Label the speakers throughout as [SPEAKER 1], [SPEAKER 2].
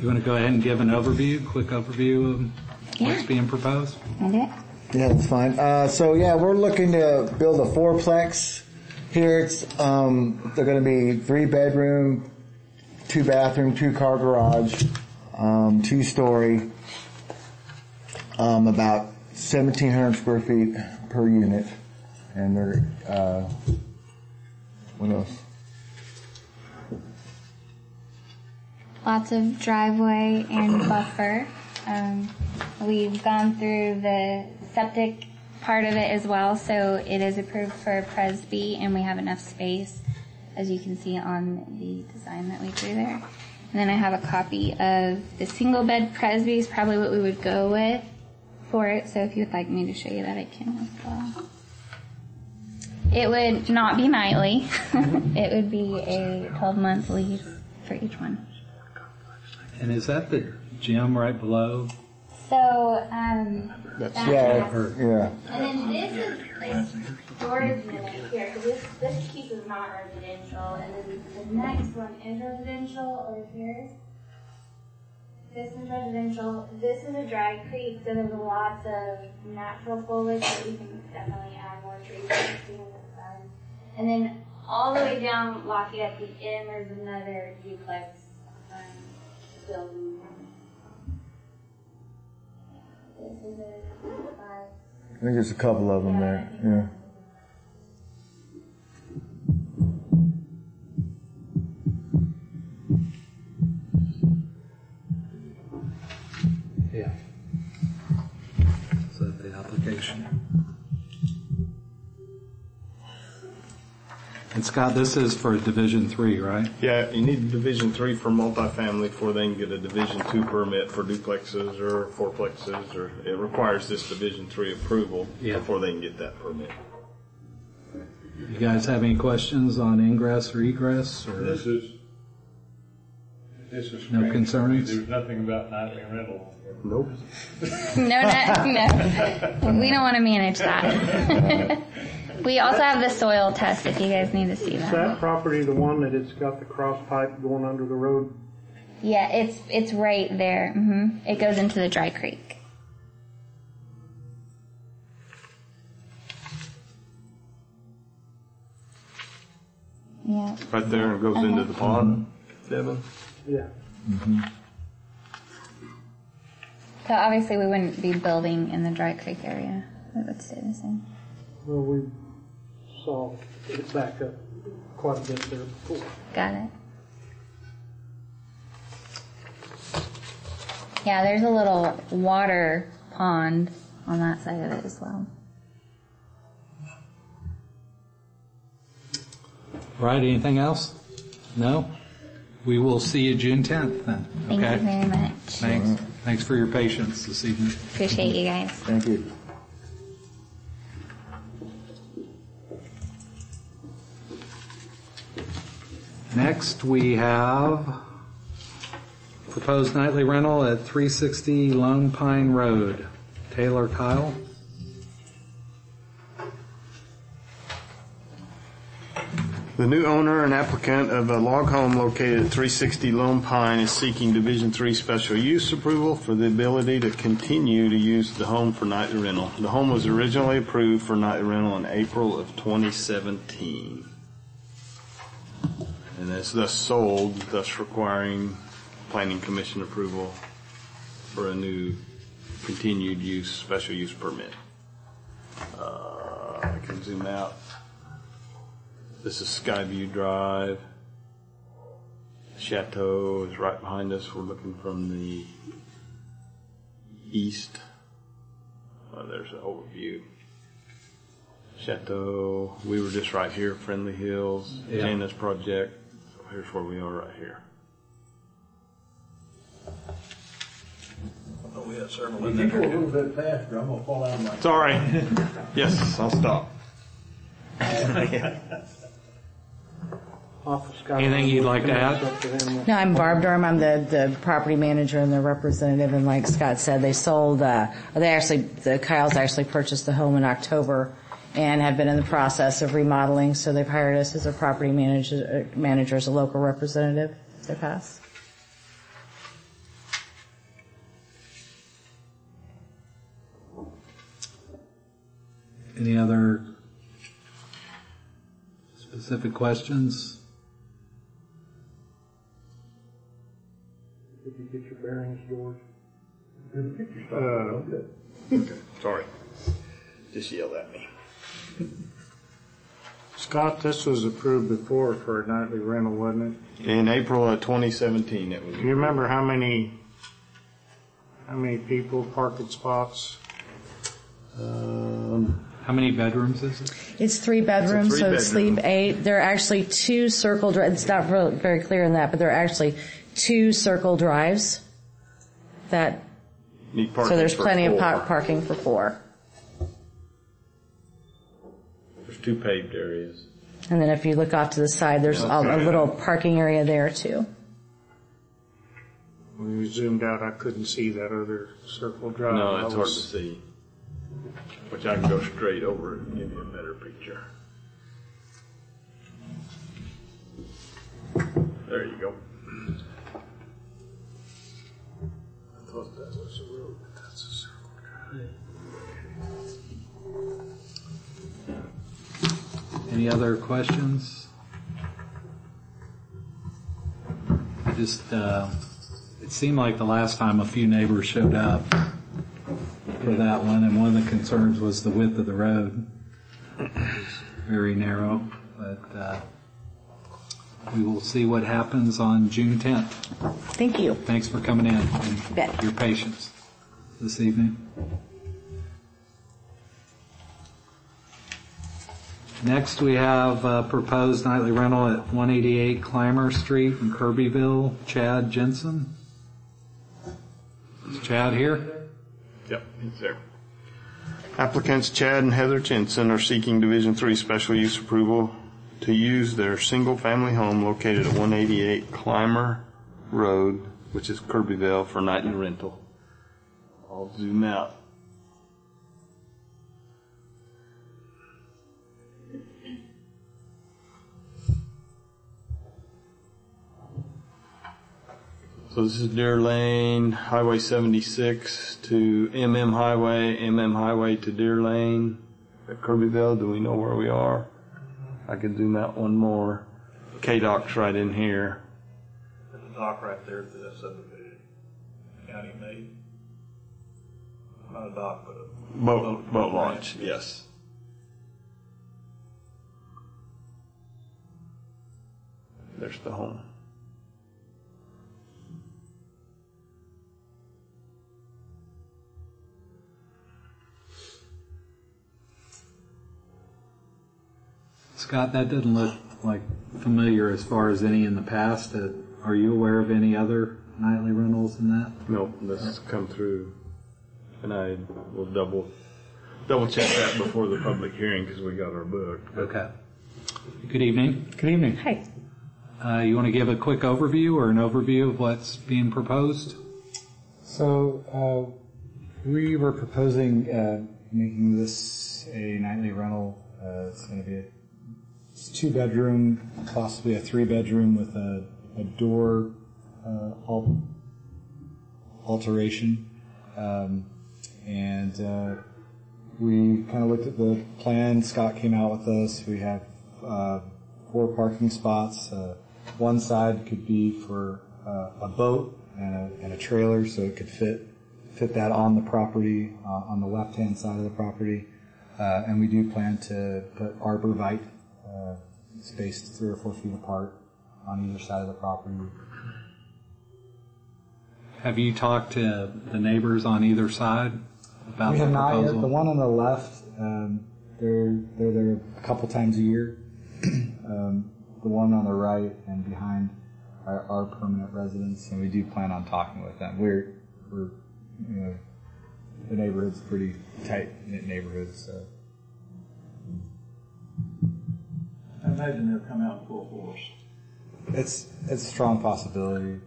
[SPEAKER 1] You want to go ahead and give an quick overview of what's being proposed?
[SPEAKER 2] Okay.
[SPEAKER 3] Yeah, that's fine. We're looking to build a fourplex here. It's they're going to be 3-bedroom, 2-bathroom, 2-car garage, 2-story, about 1,700 square feet per unit, and they're what else?
[SPEAKER 2] Lots of driveway and buffer. We've gone through the septic part of it as well, so it is approved for Presby, and we have enough space, as you can see on the design that we drew there. And then I have a copy of the single bed Presby is probably what we would go with for it, so if you would like me to show you that, I can as well. It would not be nightly. It would be a 12-month lease for each one.
[SPEAKER 1] And is that the gym right below?
[SPEAKER 2] So,
[SPEAKER 3] Yeah.
[SPEAKER 2] And then this is a storage unit here, because this piece is not residential, and then the next one is residential over here. This is residential. This is a dry creek, so there's lots of natural foliage that we can definitely add more trees to in the sun. And then all the way down Lafayette at the end, there's another duplex building. This is a
[SPEAKER 3] I think there's a couple of them there. Yeah.
[SPEAKER 1] Yeah. Is that the application? And Scott, this is for Division 3, right?
[SPEAKER 4] Yeah, you need Division 3 for multifamily before they can get a Division 2 permit for duplexes or fourplexes, or it requires this Division 3 approval before they can get that permit.
[SPEAKER 1] You guys have any questions on ingress or egress? Or
[SPEAKER 5] This is
[SPEAKER 1] no
[SPEAKER 5] strange.
[SPEAKER 1] concerns?
[SPEAKER 5] There's nothing about nightly rental.
[SPEAKER 4] Nope.
[SPEAKER 2] No. We don't want to manage that. We also have the soil test if you guys need to see
[SPEAKER 6] Is
[SPEAKER 2] that.
[SPEAKER 6] that property the one that it's got the cross pipe going under the road?
[SPEAKER 2] Yeah, it's right there. It goes into the dry creek. Yeah.
[SPEAKER 4] Right there, and it goes into the pond, Devin?
[SPEAKER 6] Yeah.
[SPEAKER 2] So obviously we wouldn't be building in the dry creek area. It would stay the same.
[SPEAKER 6] Well, we saw it back up quite a bit there before.
[SPEAKER 2] Got it. Yeah, there's a little water pond on that side of it as well.
[SPEAKER 1] Right, anything else? No? We will see you June 10th then.
[SPEAKER 2] Thank you very much.
[SPEAKER 1] Thanks. Thanks for your patience this evening.
[SPEAKER 2] Appreciate you guys.
[SPEAKER 3] Thank you.
[SPEAKER 1] Next, we have proposed nightly rental at 360 Lone Pine Road. Taylor Kyle.
[SPEAKER 4] The new owner and applicant of a log home located at 360 Lone Pine is seeking Division 3 special use approval for the ability to continue to use the home for nightly rental. The home was originally approved for nightly rental in April of 2017. And is thus sold, thus requiring Planning Commission approval for a new continued use, special use permit. I can zoom out. This is Skyview Drive. Chateau is right behind us. We're looking from the east. There's an overview. Chateau, we were just right here, Friendly Hills, Jana's project. So here's where we are right here.
[SPEAKER 5] Oh, we have several
[SPEAKER 7] If
[SPEAKER 5] in
[SPEAKER 7] you go a
[SPEAKER 5] there.
[SPEAKER 7] little bit faster, I'm gonna fall out of my...
[SPEAKER 4] Sorry. Yes, I'll stop.
[SPEAKER 1] Anything you'd like to add?
[SPEAKER 8] No, I'm Barb Durham. I'm the property manager and the representative. And like Scott said, they sold. The Kyles actually purchased the home in October and have been in the process of remodeling. So they've hired us as a property manager as a local representative. They pass.
[SPEAKER 1] Any other specific questions?
[SPEAKER 6] Did you get your bearings, George?
[SPEAKER 4] Sorry. Just yelled at me.
[SPEAKER 9] Scott, this was approved before for a nightly rental, wasn't it?
[SPEAKER 4] In April of 2017, it was.
[SPEAKER 9] Do you remember how many people, parking spots?
[SPEAKER 1] How many bedrooms is it?
[SPEAKER 8] It's 3 bedrooms, so
[SPEAKER 4] three-bedroom.
[SPEAKER 8] sleep 8. There are actually 2 circle drives. It's not very clear in that, but there are actually 2 circle drives. So
[SPEAKER 4] Need parking
[SPEAKER 8] there's
[SPEAKER 4] for
[SPEAKER 8] plenty of
[SPEAKER 4] 4.
[SPEAKER 8] parking for 4.
[SPEAKER 4] There's 2 paved areas.
[SPEAKER 8] And then if you look off to the side, there's a little parking area there too.
[SPEAKER 9] When we zoomed out, I couldn't see that other circle drive.
[SPEAKER 4] No, it's hard to see. Which I can go straight over it and give you a better picture. There you go. I thought that was a road, but that's a circle drive.
[SPEAKER 1] Any other questions? It seemed like the last time a few neighbors showed up for that one, and one of the concerns was the width of the road. It was very narrow, but we will see what happens on June 10th.
[SPEAKER 8] Thank you.
[SPEAKER 1] Thanks for coming in and
[SPEAKER 8] Bet.
[SPEAKER 1] your patience this evening. Next, we have proposed nightly rental at 188 Clymer Street in Kirbyville, Chad Jensen. Is Chad here?
[SPEAKER 4] Yep, it's there. Applicants Chad and Heather Jensen are seeking Division 3 special use approval to use their single-family home located at 188 Clymer Road, which is Kirbyville, for nightly rental. I'll zoom out. So this is Deer Lane, Highway 76 to MM Highway to Deer Lane at Kirbyville. Do we know where we are? I could zoom out one more. KDOC's right in here.
[SPEAKER 5] There's a dock right there for that subdivision. County made. Not a dock, but a
[SPEAKER 4] Boat launch, yes. There's the home.
[SPEAKER 1] Scott, that doesn't look like familiar as far as any in the past. Are you aware of any other nightly rentals in that?
[SPEAKER 4] No, this has come through, and I will double check that before the public hearing because we got our book.
[SPEAKER 1] Okay. Good evening.
[SPEAKER 3] Good evening.
[SPEAKER 8] Hi.
[SPEAKER 1] You want to give a quick overview or an overview of what's being proposed?
[SPEAKER 10] So we were proposing making this a nightly rental. It's going to be a 2-bedroom, possibly a 3-bedroom with a door alteration. And we kind of looked at the plan. Scott came out with us. We have 4 parking spots. One side could be for a boat and a trailer, so it could fit that on the property, on the left-hand side of the property. And we do plan to put arborvitae spaced 3 or 4 feet apart on either side of the property.
[SPEAKER 1] Have you talked to the neighbors on either side about
[SPEAKER 10] We
[SPEAKER 1] the
[SPEAKER 10] have not
[SPEAKER 1] proposal?
[SPEAKER 10] yet. The one on the left, they're there a couple times a year. The one on the right and behind are permanent residents, and we do plan on talking with them. We're the neighborhood's pretty tight-knit neighborhood, so.
[SPEAKER 5] I imagine they'll come out in full force.
[SPEAKER 10] It's a strong possibility.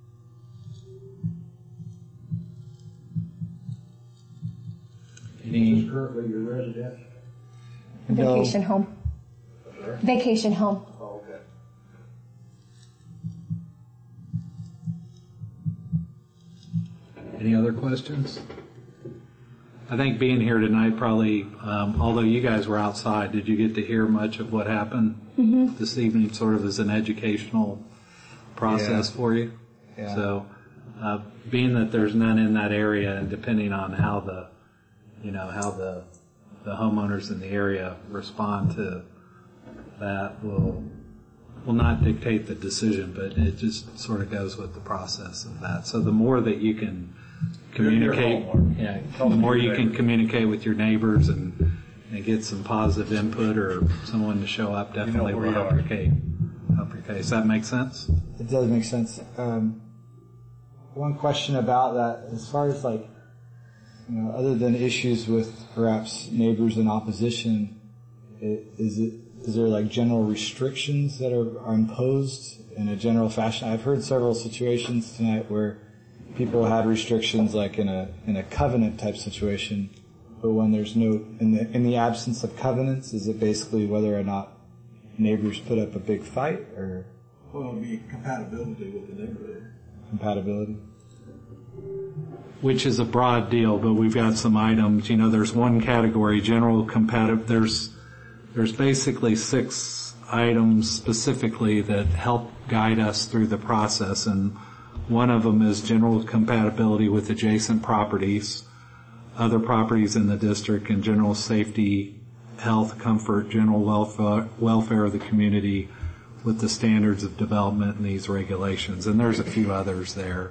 [SPEAKER 1] Any,
[SPEAKER 7] Currently your residence?
[SPEAKER 11] Vacation home. Vacation home.
[SPEAKER 7] Oh, okay.
[SPEAKER 1] any other questions? I think being here tonight probably, although you guys were outside, did you get to hear much of what happened this evening, sort of as an educational process for you?
[SPEAKER 10] Yeah.
[SPEAKER 1] So, being that there's none in that area, and depending on how the homeowners in the area respond to that, will not dictate the decision, but it just sort of goes with the process of that. So the more that you can communicate, the more you can communicate with your neighbors and get some positive input or someone to show up, definitely will help your case. Does that make sense?
[SPEAKER 10] It does make sense. One question about that, as far as other than issues with perhaps neighbors in opposition, is there general restrictions that are imposed in a general fashion? I've heard several situations tonight where people had restrictions in a covenant type situation, but when there's no, in the absence of covenants, is it basically whether or not neighbors put up a big fight, or?
[SPEAKER 7] Well, it'll be compatibility with the neighborhood.
[SPEAKER 10] Compatibility.
[SPEAKER 1] Which is a broad deal, but we've got some items. There's one category, general compatibility. There's basically 6 items specifically that help guide us through the process, and one of them is general compatibility with adjacent properties, other properties in the district, and general safety, health, comfort, general welfare of the community with the standards of development and these regulations. And there's a few others there.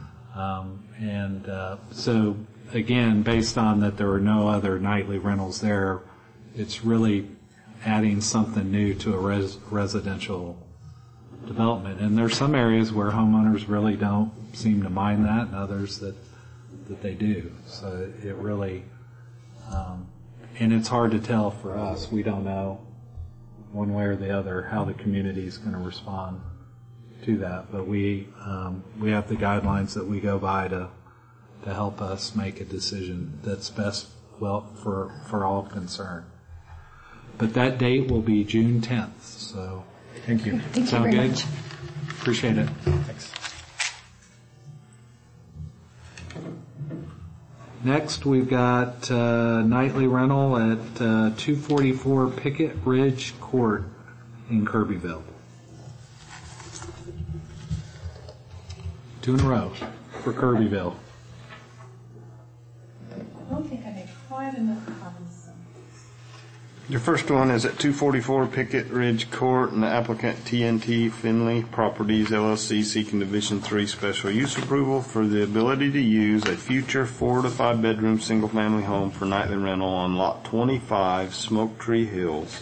[SPEAKER 1] So again, based on that there are no other nightly rentals there, it's really adding something new to a residential development. And there's some areas where homeowners really don't seem to mind that, and others that they do. So it really, and it's hard to tell for us. We don't know one way or the other how the community is going to respond to that. But we have the guidelines that we go by to help us make a decision that's best for all concerned. But that date will be June 10th. So thank you.
[SPEAKER 11] Thank you very much.
[SPEAKER 1] Appreciate it. Thanks. Next, we've got nightly rental at 244 Pickett Ridge Court in Kirbyville. 2 in a row for Kirbyville.
[SPEAKER 12] I don't think I made quite enough copies.
[SPEAKER 4] Your first one is at 244 Pickett Ridge Court, and the applicant TNT Finley Properties LLC seeking Division 3 special use approval for the ability to use a future 4 to 5 bedroom single family home for nightly rental on lot 25, Smoke Tree Hills.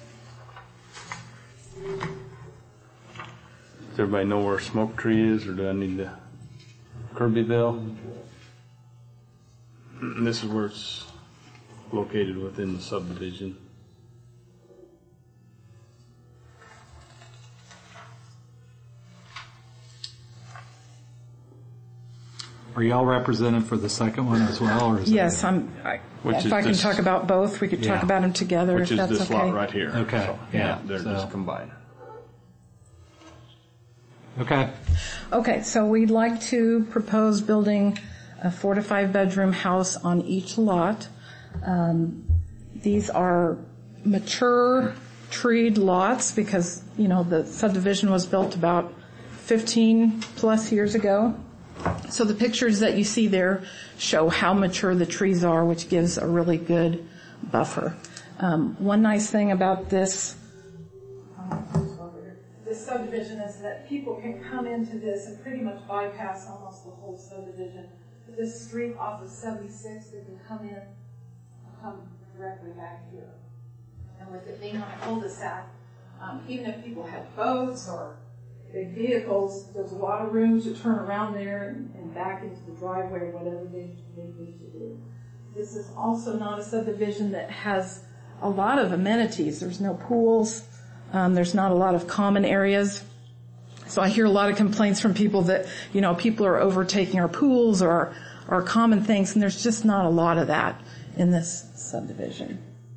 [SPEAKER 4] Does everybody know where Smoke Tree is, or do I need to? Kirbyville? And this is where it's located within the subdivision.
[SPEAKER 1] Are y'all represented for the second one as well? Or is
[SPEAKER 12] yes, if I can talk about both, we could talk about them together.
[SPEAKER 4] Which
[SPEAKER 12] if
[SPEAKER 4] is
[SPEAKER 12] that's
[SPEAKER 4] this
[SPEAKER 12] okay.
[SPEAKER 4] lot right here.
[SPEAKER 1] Okay.
[SPEAKER 4] So, they're just combined.
[SPEAKER 1] Okay.
[SPEAKER 12] Okay, so we'd like to propose building a 4 to 5 bedroom house on each lot. These are mature treed lots because, the subdivision was built about 15 plus years ago. So the pictures that you see there show how mature the trees are, which gives a really good buffer. One nice thing about this subdivision is that people can come into this and pretty much bypass almost the whole subdivision. This street off of 76, they can come in and come directly back here. And with it being on a cul-de-sac, even if people had boats or big vehicles, there's a lot of room to turn around there and back into the driveway, whatever they need to do. This is also not a subdivision that has a lot of amenities. There's no pools. There's not a lot of common areas. So I hear a lot of complaints from people that, people are overtaking our pools or our common things, and there's just not a lot of that in this subdivision.